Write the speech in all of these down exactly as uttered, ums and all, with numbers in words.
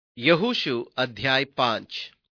यहोशू अध्याय पांच।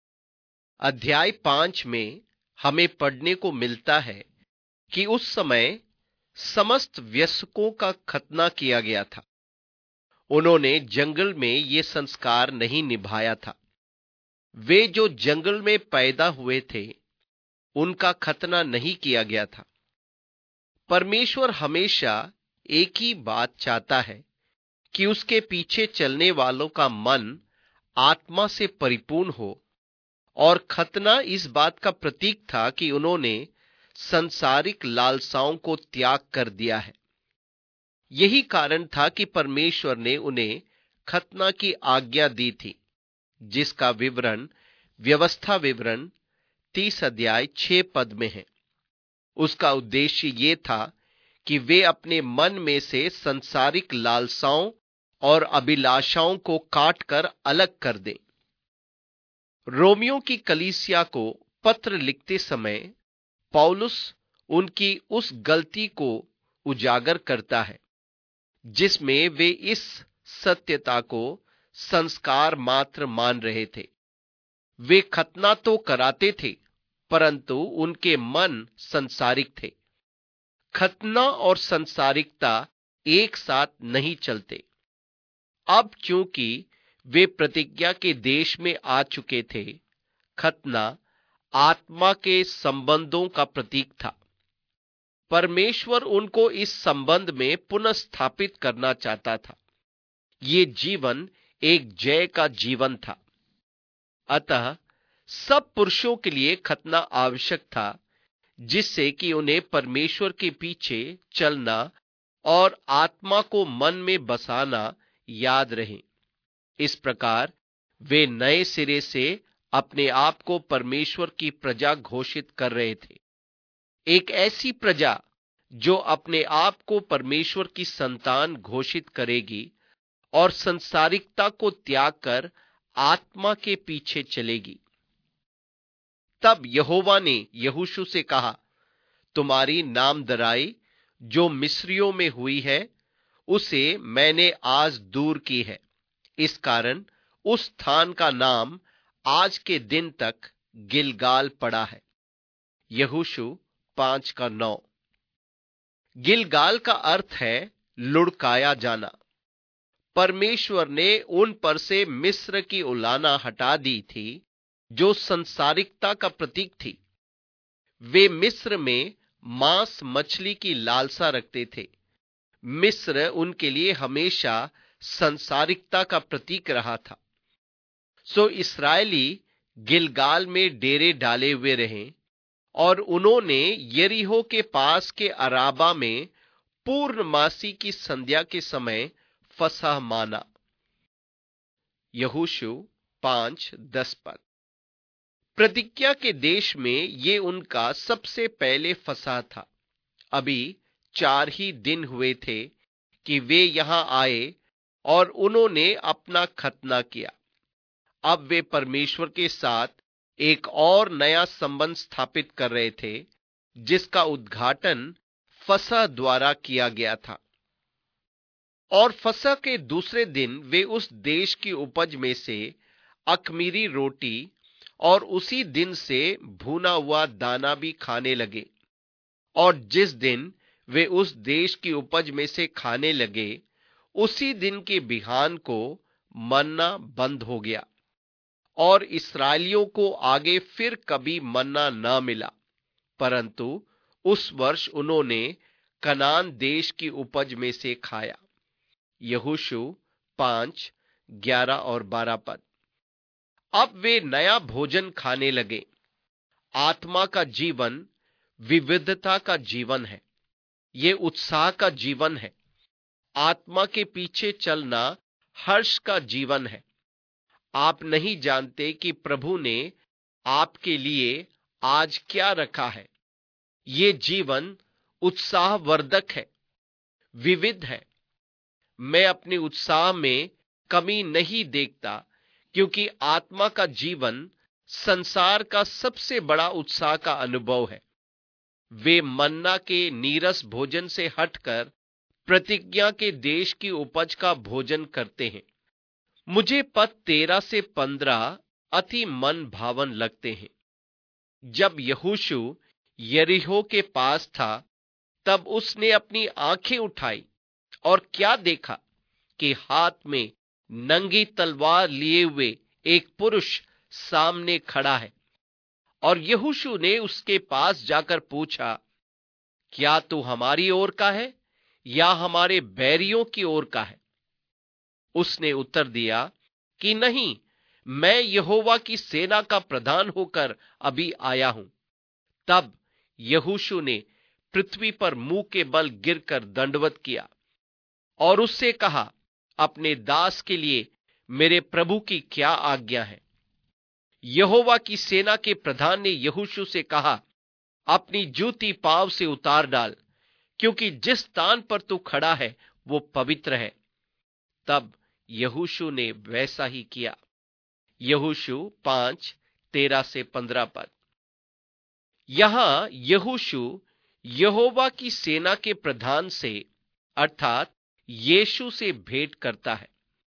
अध्याय पांच में हमें पढ़ने को मिलता है कि उस समय समस्त वयस्कों का खतना किया गया था। उन्होंने जंगल में ये संस्कार नहीं निभाया था। वे जो जंगल में पैदा हुए थे उनका खतना नहीं किया गया था। परमेश्वर हमेशा एक ही बात चाहता है कि उसके पीछे चलने वालों का मन आत्मा से परिपूर्ण हो, और खतना इस बात का प्रतीक था कि उन्होंने संसारिक लालसाओं को त्याग कर दिया है। यही कारण था कि परमेश्वर ने उन्हें खतना की आज्ञा दी थी, जिसका विवरण व्यवस्था विवरण तीस अध्याय छह पद में है। उसका उद्देश्य ये था कि वे अपने मन में से संसारिक लालसाओं और अभिलाषाओं को काटकर अलग कर दें। रोमियों की कलीसिया को पत्र लिखते समय पौलुस उनकी उस गलती को उजागर करता है जिसमें वे इस सत्यता को संस्कार मात्र मान रहे थे। वे खतना तो कराते थे, परंतु उनके मन संसारिक थे। खतना और संसारिकता एक साथ नहीं चलते। अब क्योंकि वे प्रतिज्ञा के देश में आ चुके थे, खतना आत्मा के संबंधों का प्रतीक था। परमेश्वर उनको इस संबंध में पुनः स्थापित करना चाहता था। ये जीवन एक जय का जीवन था। अतः सब पुरुषों के लिए खतना आवश्यक था, जिससे कि उन्हें परमेश्वर के पीछे चलना और आत्मा को मन में बसाना याद रहे। इस प्रकार वे नए सिरे से अपने आप को परमेश्वर की प्रजा घोषित कर रहे थे। एक ऐसी प्रजा जो अपने आप को परमेश्वर की संतान घोषित करेगी और संसारिकता को त्याग कर आत्मा के पीछे चलेगी। तब यहोवा ने यहोशू से कहा, तुम्हारी नामधराई जो मिस्रियों में हुई है, उसे मैंने आज दूर की है। इस कारण उस स्थान का नाम आज के दिन तक गिलगाल पड़ा है। यहोशू पांच का नौ। गिलगाल का अर्थ है लुढ़काया जाना। परमेश्वर ने उन पर से मिस्र की उलाहना हटा दी थी, जो संसारिकता का प्रतीक थी। वे मिस्र में मांस मछली की लालसा रखते थे। मिस्र उनके लिए हमेशा संसारिकता का प्रतीक रहा था। सो इस्राएली गिलगाल में डेरे डाले हुए रहे और उन्होंने यरीहो के पास के अराबा में पूर्णमासी की संध्या के समय फसह माना। यहोशू पांच दस पद। प्रतिज्ञा के देश में ये उनका सबसे पहले फसह था। अभी चार ही दिन हुए थे कि वे यहां आए और उन्होंने अपना खतना किया। अब वे परमेश्वर के साथ एक और नया संबंध स्थापित कर रहे थे, जिसका उद्घाटन फसह द्वारा किया गया था। और फसह के दूसरे दिन वे उस देश की उपज में से अख़मीरी रोटी और उसी दिन से भुना हुआ दाना भी खाने लगे। और जिस दिन वे उस देश की उपज में से खाने लगे, उसी दिन के बिहान को मन्ना बंद हो गया और इस्राएलियों को आगे फिर कभी मन्ना न मिला। परंतु उस वर्ष उन्होंने कनान देश की उपज में से खाया। यहोशू पांच ग्यारह और बारह पद। अब वे नया भोजन खाने लगे। आत्मा का जीवन विविधता का जीवन है। ये उत्साह का जीवन है। आत्मा के पीछे चलना हर्ष का जीवन है। आप नहीं जानते कि प्रभु ने आपके लिए आज क्या रखा है। ये जीवन उत्साहवर्धक है, विविध है। मैं अपने उत्साह में कमी नहीं देखता, क्योंकि आत्मा का जीवन संसार का सबसे बड़ा उत्साह का अनुभव है। वे मन्ना के नीरस भोजन से हटकर प्रतिज्ञा के देश की उपज का भोजन करते हैं। मुझे पद तेरह से पंद्रह अति मन भावन लगते हैं। जब यहोशू यरीहो के पास था, तब उसने अपनी आंखें उठाई और क्या देखा कि हाथ में नंगी तलवार लिए हुए एक पुरुष सामने खड़ा है। और यहोशू ने उसके पास जाकर पूछा, क्या तू हमारी ओर का है या हमारे बैरियों की ओर का है? उसने उत्तर दिया कि नहीं, मैं यहोवा की सेना का प्रधान होकर अभी आया हूं। तब यहोशू ने पृथ्वी पर मुंह के बल गिरकर दंडवत किया और उससे कहा, अपने दास के लिए मेरे प्रभु की क्या आज्ञा है? यहोवा की सेना के प्रधान ने यहोशू से कहा, अपनी जूती पांव से उतार डाल, क्योंकि जिस स्थान पर तू खड़ा है वो पवित्र है। तब यहोशू ने वैसा ही किया। यहोशू पांच तेरह से पंद्रह पद। यहां यहोशू यहोवा की सेना के प्रधान से अर्थात यीशु से भेंट करता है।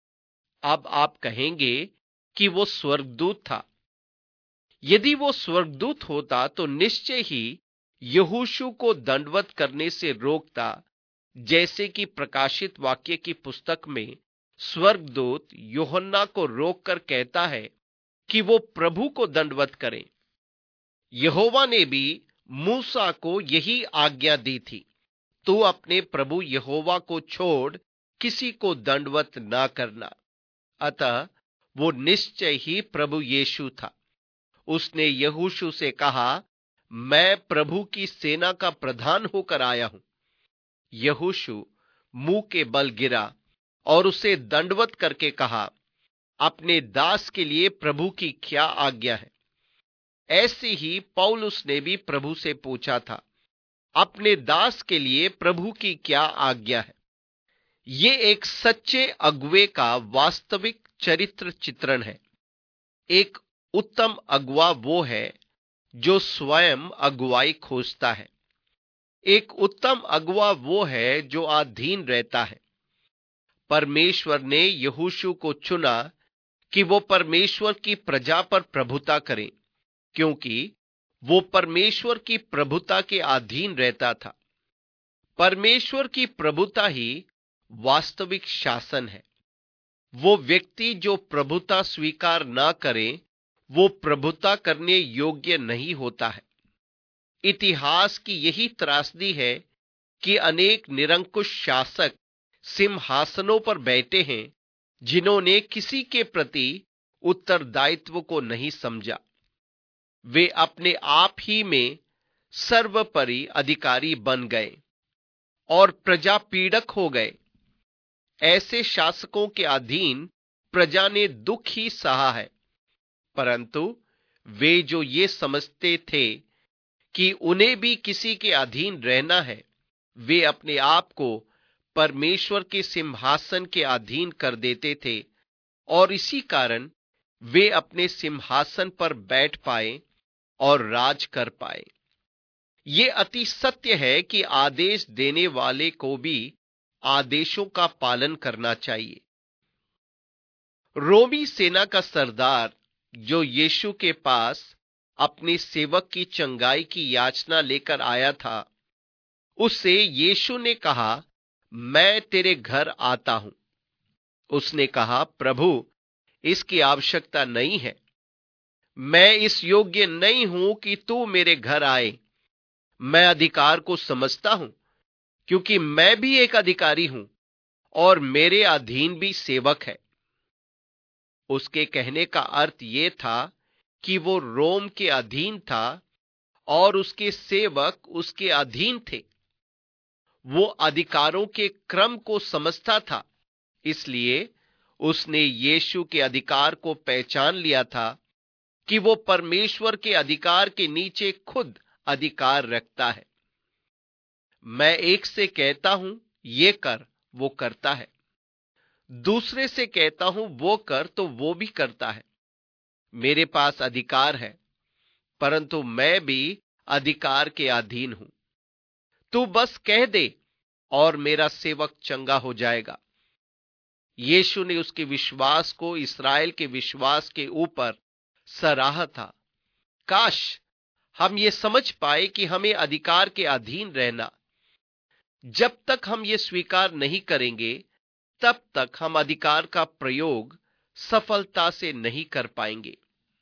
अब आप कहेंगे कि वो स्वर्गदूत था। यदि वो स्वर्गदूत होता तो निश्चय ही यहोशू को दंडवत करने से रोकता, जैसे कि प्रकाशित वाक्य की पुस्तक में स्वर्गदूत यूहन्ना को रोककर कहता है कि वो प्रभु को दंडवत करें। यहोवा ने भी मूसा को यही आज्ञा दी थी, तू अपने प्रभु यहोवा को छोड़ किसी को दंडवत ना करना। अतः वो निश्चय ही प्रभु यीशु था। उसने यहोशू से कहा, मैं प्रभु की सेना का प्रधान होकर आया हूं। यहोशू मुंह के बल गिरा और उसे दंडवत करके कहा, अपने दास के लिए प्रभु की क्या आज्ञा है? ऐसे ही पौलुस ने भी प्रभु से पूछा था, अपने दास के लिए प्रभु की क्या आज्ञा है? ये एक सच्चे अगुवे का वास्तविक चरित्र चित्रण है। एक उत्तम अगुवा वो है जो स्वयं अगुवाई खोजता है। एक उत्तम अगुवा वो है जो अधीन रहता है। परमेश्वर ने यहोशू को चुना कि वो परमेश्वर की प्रजा पर प्रभुता करे, क्योंकि वो परमेश्वर की प्रभुता के अधीन रहता था। परमेश्वर की प्रभुता ही वास्तविक शासन है। वो व्यक्ति जो प्रभुता स्वीकार ना करे, वो प्रभुता करने योग्य नहीं होता है। इतिहास की यही त्रासदी है कि अनेक निरंकुश शासक सिंहासनों पर बैठे हैं, जिन्होंने किसी के प्रति उत्तरदायित्व को नहीं समझा। वे अपने आप ही में सर्वोपरि अधिकारी बन गए और प्रजा पीड़क हो गए। ऐसे शासकों के अधीन प्रजा ने दुख ही सहा है, परंतु वे जो ये समझते थे कि उन्हें भी किसी के अधीन रहना है, वे अपने आप को परमेश्वर के सिंहासन के अधीन कर देते थे और इसी कारण वे अपने सिंहासन पर बैठ पाए और राज कर पाए। ये अति सत्य है कि आदेश देने वाले को भी आदेशों का पालन करना चाहिए। रोमी सेना का सरदार जो यीशु के पास अपने सेवक की चंगाई की याचना लेकर आया था, उससे यीशु ने कहा, मैं तेरे घर आता हूं। उसने कहा, प्रभु, इसकी आवश्यकता नहीं है। मैं इस योग्य नहीं हूं कि तू मेरे घर आए। मैं अधिकार को समझता हूं, क्योंकि मैं भी एक अधिकारी हूं और मेरे अधीन भी सेवक है। उसके कहने का अर्थ यह था कि वो रोम के अधीन था और उसके सेवक उसके अधीन थे। वो अधिकारों के क्रम को समझता था, इसलिए उसने यीशु के अधिकार को पहचान लिया था कि वो परमेश्वर के अधिकार के नीचे खुद अधिकार रखता है। मैं एक से कहता हूं ये कर, वो करता है। दूसरे से कहता हूं वो कर, तो वो भी करता है। मेरे पास अधिकार है, परंतु मैं भी अधिकार के अधीन हूं। तू बस कह दे और मेरा सेवक चंगा हो जाएगा। यीशु ने उसके विश्वास को इस्राएल के विश्वास के ऊपर सराहा था। काश हम ये समझ पाए कि हमें अधिकार के अधीन रहना, जब तक हम ये स्वीकार नहीं करेंगे तब तक हम अधिकार का प्रयोग सफलता से नहीं कर पाएंगे।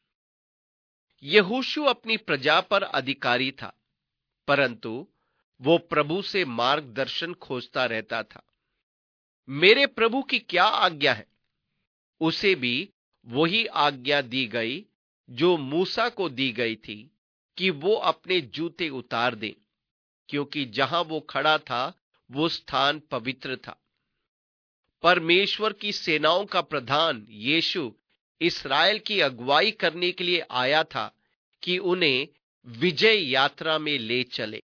यहोशू अपनी प्रजा पर अधिकारी था, परंतु वो प्रभु से मार्गदर्शन खोजता रहता था। मेरे प्रभु की क्या आज्ञा है? उसे भी वही आज्ञा दी गई जो मूसा को दी गई थी कि वो अपने जूते उतार दे, क्योंकि जहां वो खड़ा था वो स्थान पवित्र था। परमेश्वर की सेनाओं का प्रधान यीशु इस्राएल की अगुवाई करने के लिए आया था कि उन्हें विजय यात्रा में ले चले।